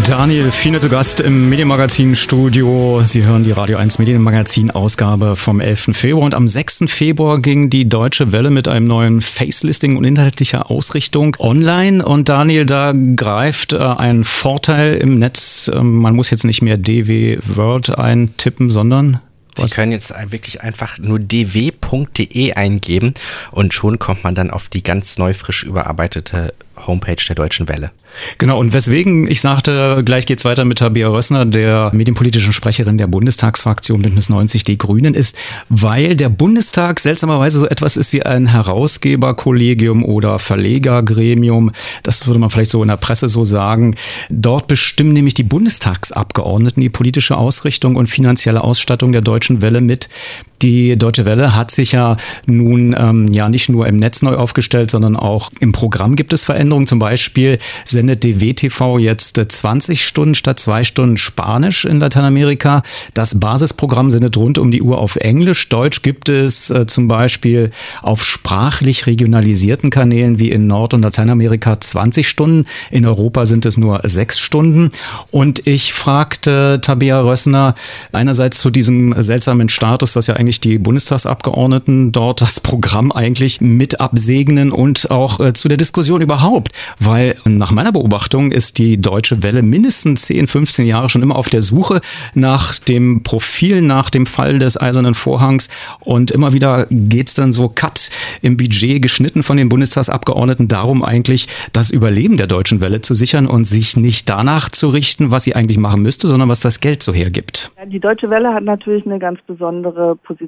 Daniel Fiene zu Gast im Medienmagazin-Studio. Sie hören die Radio 1 Medienmagazin-Ausgabe vom 11. Februar. Und am 6. Februar ging die Deutsche Welle mit einem neuen Facelisting und inhaltlicher Ausrichtung online. Und Daniel, da greift ein Vorteil im Netz. Man muss jetzt nicht mehr DW Word eintippen, sondern... Sie können jetzt wirklich einfach nur dw.de eingeben und schon kommt man dann auf die ganz neu frisch überarbeitete Homepage der Deutschen Welle. Genau, und weswegen ich sagte, gleich geht's weiter mit Tabea Rössner, der medienpolitischen Sprecherin der Bundestagsfraktion Bündnis 90 Die Grünen, ist, weil der Bundestag seltsamerweise so etwas ist wie ein Herausgeberkollegium oder Verlegergremium. Das würde man vielleicht so in der Presse so sagen. Dort bestimmen nämlich die Bundestagsabgeordneten die politische Ausrichtung und finanzielle Ausstattung der Deutschen Welle mit. Die Deutsche Welle hat sich ja nun nicht nur im Netz neu aufgestellt, sondern auch im Programm gibt es Veränderungen. Zum Beispiel sendet DWTV jetzt 20 Stunden statt 2 Stunden Spanisch in Lateinamerika. Das Basisprogramm sendet rund um die Uhr auf Englisch. Deutsch gibt es zum Beispiel auf sprachlich regionalisierten Kanälen wie in Nord- und Lateinamerika 20 Stunden. In Europa sind es nur 6 Stunden. Und ich fragte Tabea Rössner einerseits zu diesem seltsamen Status, dass ja eigentlich die Bundestagsabgeordneten dort das Programm eigentlich mit absegnen und auch zu der Diskussion überhaupt. Weil nach meiner Beobachtung ist die Deutsche Welle mindestens 10, 15 Jahre schon immer auf der Suche nach dem Profil, nach dem Fall des Eisernen Vorhangs. Und immer wieder geht's dann so cut im Budget geschnitten von den Bundestagsabgeordneten darum eigentlich, das Überleben der Deutschen Welle zu sichern und sich nicht danach zu richten, was sie eigentlich machen müsste, sondern was das Geld so hergibt. Die Deutsche Welle hat natürlich eine ganz besondere Position.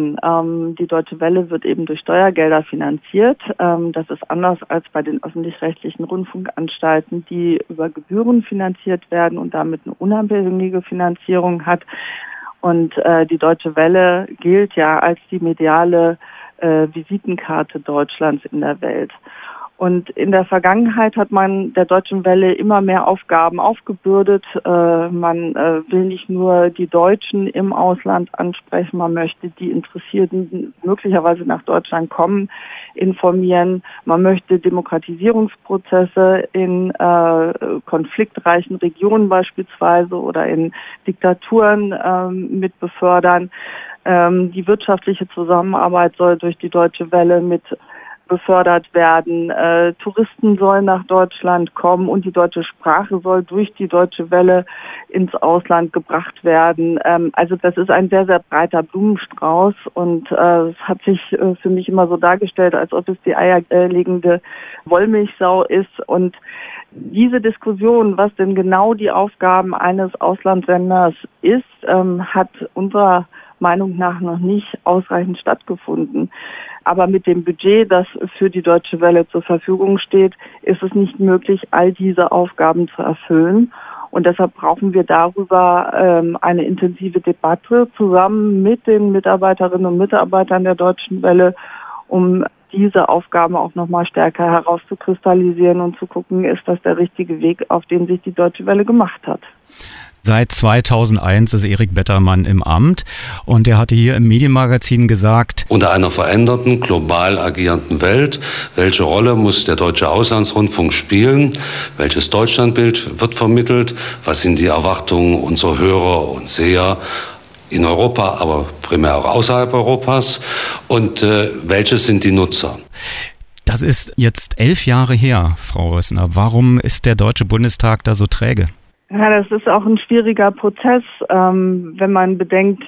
Die Deutsche Welle wird eben durch Steuergelder finanziert. Das ist anders als bei den öffentlich-rechtlichen Rundfunkanstalten, die über Gebühren finanziert werden und damit eine unabhängige Finanzierung hat. Und die Deutsche Welle gilt ja als die mediale Visitenkarte Deutschlands in der Welt. Und in der Vergangenheit hat man der Deutschen Welle immer mehr Aufgaben aufgebürdet. Man will nicht nur die Deutschen im Ausland ansprechen, man möchte die Interessierten möglicherweise nach Deutschland kommen, informieren. Man möchte Demokratisierungsprozesse in konfliktreichen Regionen beispielsweise oder in Diktaturen mit befördern. Die wirtschaftliche Zusammenarbeit soll durch die Deutsche Welle mit befördert werden. Touristen sollen nach Deutschland kommen und die deutsche Sprache soll durch die Deutsche Welle ins Ausland gebracht werden. Also das ist ein sehr, sehr breiter Blumenstrauß und es hat sich für mich immer so dargestellt, als ob es die eierlegende Wollmilchsau ist. Und diese Diskussion, was denn genau die Aufgaben eines Auslandssenders ist, hat unserer Meinung nach noch nicht ausreichend stattgefunden. Aber mit dem Budget, das für die Deutsche Welle zur Verfügung steht, ist es nicht möglich, all diese Aufgaben zu erfüllen. Und deshalb brauchen wir darüber eine intensive Debatte zusammen mit den Mitarbeiterinnen und Mitarbeitern der Deutschen Welle, um diese Aufgaben auch nochmal stärker herauszukristallisieren und zu gucken, ist das der richtige Weg, auf den sich die Deutsche Welle gemacht hat. Seit 2001 ist Erik Bettermann im Amt und er hatte hier im Medienmagazin gesagt: Unter einer veränderten, global agierenden Welt, welche Rolle muss der deutsche Auslandsrundfunk spielen? Welches Deutschlandbild wird vermittelt? Was sind die Erwartungen unserer Hörer und Seher in Europa, aber primär auch außerhalb Europas? Und welche sind die Nutzer? Das ist jetzt 11 Jahre her, Frau Rössner. Warum ist der Deutsche Bundestag da so träge? Ja, das ist auch ein schwieriger Prozess, wenn man bedenkt,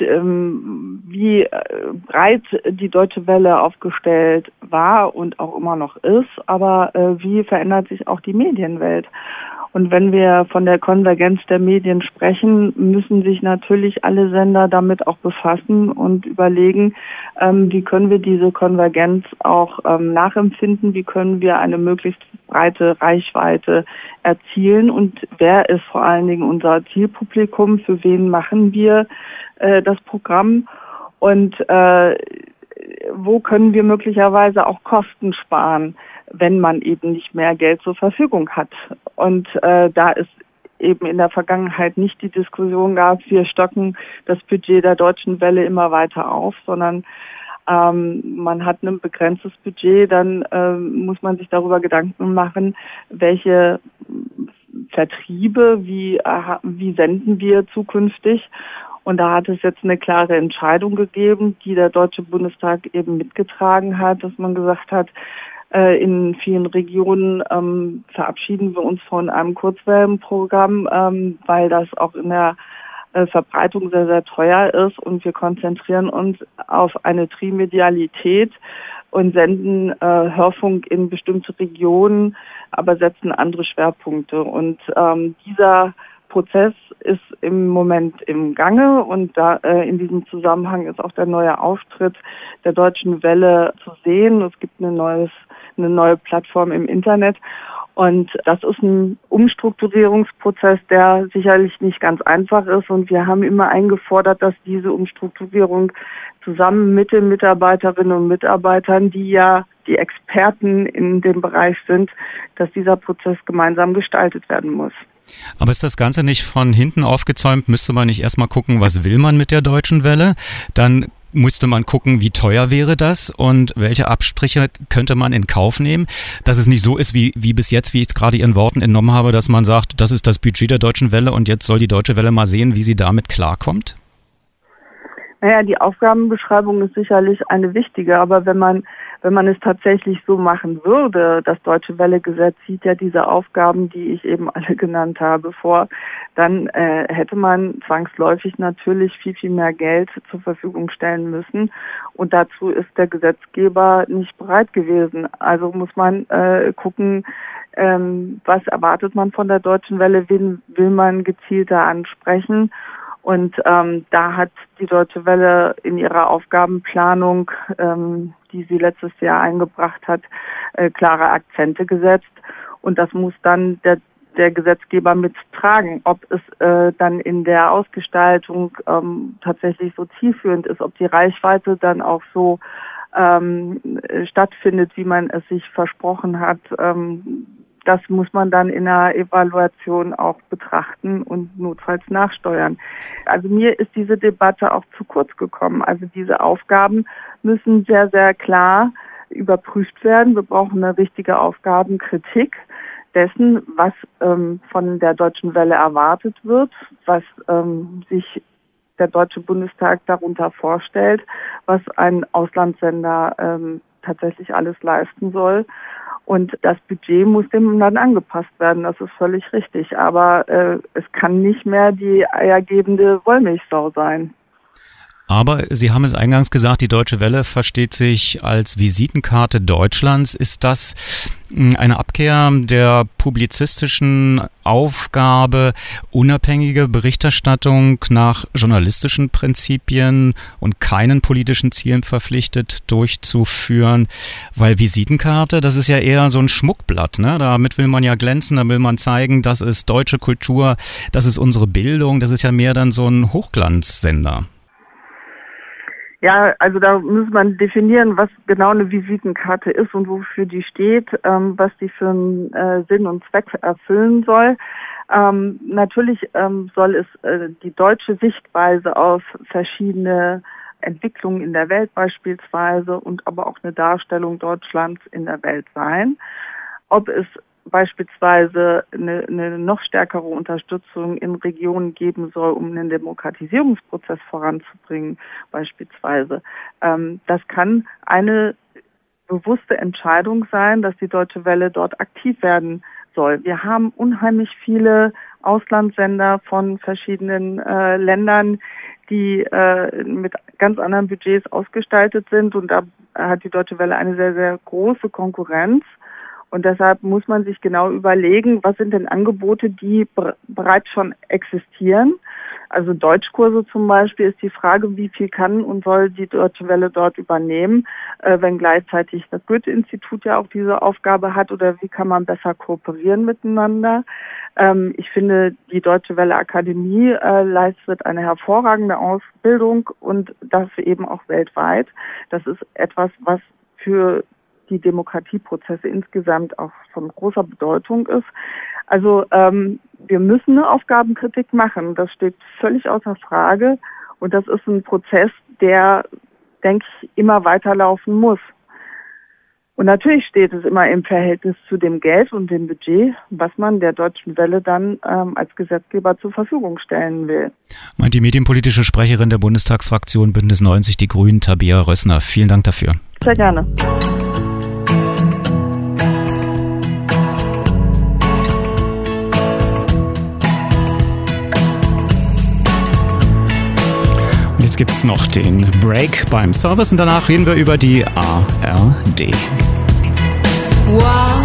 wie breit die Deutsche Welle aufgestellt war und auch immer noch ist, aber wie verändert sich auch die Medienwelt. Und wenn wir von der Konvergenz der Medien sprechen, müssen sich natürlich alle Sender damit auch befassen und überlegen, wie können wir diese Konvergenz auch nachempfinden, wie können wir eine möglichst breite Reichweite erzielen und wer ist vor allen Dingen unser Zielpublikum, für wen machen wir das Programm und wo können wir möglicherweise auch Kosten sparen, wenn man eben nicht mehr Geld zur Verfügung hat. Und da es eben in der Vergangenheit nicht die Diskussion gab, wir stocken das Budget der Deutschen Welle immer weiter auf, sondern man hat ein begrenztes Budget, dann muss man sich darüber Gedanken machen, welche Vertriebe, wie senden wir zukünftig. Und da hat es jetzt eine klare Entscheidung gegeben, die der Deutsche Bundestag eben mitgetragen hat, dass man gesagt hat, in vielen Regionen verabschieden wir uns von einem Kurzwellenprogramm, weil das auch in der Verbreitung sehr, sehr teuer ist, und wir konzentrieren uns auf eine Trimedialität und senden Hörfunk in bestimmte Regionen, aber setzen andere Schwerpunkte. Und dieser Prozess ist im Moment im Gange, und da in diesem Zusammenhang ist auch der neue Auftritt der Deutschen Welle zu sehen. Es gibt eine neue Plattform im Internet. Und das ist ein Umstrukturierungsprozess, der sicherlich nicht ganz einfach ist. Und wir haben immer eingefordert, dass diese Umstrukturierung zusammen mit den Mitarbeiterinnen und Mitarbeitern, die ja die Experten in dem Bereich sind, dass dieser Prozess gemeinsam gestaltet werden muss. Aber ist das Ganze nicht von hinten aufgezäumt? Müsste man nicht erstmal gucken, was will man mit der Deutschen Welle? Dann müsste man gucken, wie teuer wäre das und welche Abstriche könnte man in Kauf nehmen, dass es nicht so ist wie bis jetzt, wie ich es gerade Ihren Worten entnommen habe, dass man sagt, das ist das Budget der Deutschen Welle und jetzt soll die Deutsche Welle mal sehen, wie sie damit klarkommt? Naja, die Aufgabenbeschreibung ist sicherlich eine wichtige, aber wenn man es tatsächlich so machen würde, das Deutsche Welle-Gesetz sieht ja diese Aufgaben, die ich eben alle genannt habe, vor, dann hätte man zwangsläufig natürlich viel, viel mehr Geld zur Verfügung stellen müssen. Und dazu ist der Gesetzgeber nicht bereit gewesen. Also muss man gucken, was erwartet man von der Deutschen Welle, wen will man gezielter ansprechen. Und da hat die Deutsche Welle in ihrer Aufgabenplanung, die sie letztes Jahr eingebracht hat, klare Akzente gesetzt. Und das muss dann der Gesetzgeber mittragen, ob es dann in der Ausgestaltung tatsächlich so zielführend ist, ob die Reichweite dann auch so stattfindet, wie man es sich versprochen hat. Das muss man dann in der Evaluation auch betrachten und notfalls nachsteuern. Also mir ist diese Debatte auch zu kurz gekommen. Also diese Aufgaben müssen sehr, sehr klar überprüft werden. Wir brauchen eine richtige Aufgabenkritik dessen, was von der Deutschen Welle erwartet wird, was sich der Deutsche Bundestag darunter vorstellt, was ein Auslandssender tatsächlich alles leisten soll. Und das Budget muss dem dann angepasst werden, das ist völlig richtig. Aber es kann nicht mehr die eiergebende Wollmilchsau sein. Aber Sie haben es eingangs gesagt, die Deutsche Welle versteht sich als Visitenkarte Deutschlands. Ist das eine Abkehr der publizistischen Aufgabe, unabhängige Berichterstattung nach journalistischen Prinzipien und keinen politischen Zielen verpflichtet durchzuführen? Weil Visitenkarte, das ist ja eher so ein Schmuckblatt, ne? Damit will man ja glänzen, da will man zeigen, das ist deutsche Kultur, das ist unsere Bildung, das ist ja mehr dann so ein Hochglanzsender. Ja, also da muss man definieren, was genau eine Visitenkarte ist und wofür die steht, was die für einen Sinn und Zweck erfüllen soll. Natürlich soll es die deutsche Sichtweise auf verschiedene Entwicklungen in der Welt beispielsweise und aber auch eine Darstellung Deutschlands in der Welt sein. Ob es beispielsweise eine noch stärkere Unterstützung in Regionen geben soll, um einen Demokratisierungsprozess voranzubringen, beispielsweise. Das kann eine bewusste Entscheidung sein, dass die Deutsche Welle dort aktiv werden soll. Wir haben unheimlich viele Auslandssender von verschiedenen Ländern, die mit ganz anderen Budgets ausgestaltet sind, und da hat die Deutsche Welle eine sehr, sehr große Konkurrenz. Und deshalb muss man sich genau überlegen, was sind denn Angebote, die bereits schon existieren. Also Deutschkurse zum Beispiel ist die Frage, wie viel kann und soll die Deutsche Welle dort übernehmen, wenn gleichzeitig das Goethe-Institut ja auch diese Aufgabe hat, oder wie kann man besser kooperieren miteinander. Ich finde, die Deutsche Welle Akademie leistet eine hervorragende Ausbildung, und das eben auch weltweit. Das ist etwas, was für die Demokratieprozesse insgesamt auch von großer Bedeutung ist. Also wir müssen eine Aufgabenkritik machen. Das steht völlig außer Frage. Und das ist ein Prozess, der, denke ich, immer weiterlaufen muss. Und natürlich steht es immer im Verhältnis zu dem Geld und dem Budget, was man der Deutschen Welle dann als Gesetzgeber zur Verfügung stellen will. Meint die medienpolitische Sprecherin der Bundestagsfraktion Bündnis 90 Die Grünen, Tabea Rössner. Vielen Dank dafür. Sehr gerne. Jetzt gibt's noch den Break beim Service und danach reden wir über die ARD. Wow.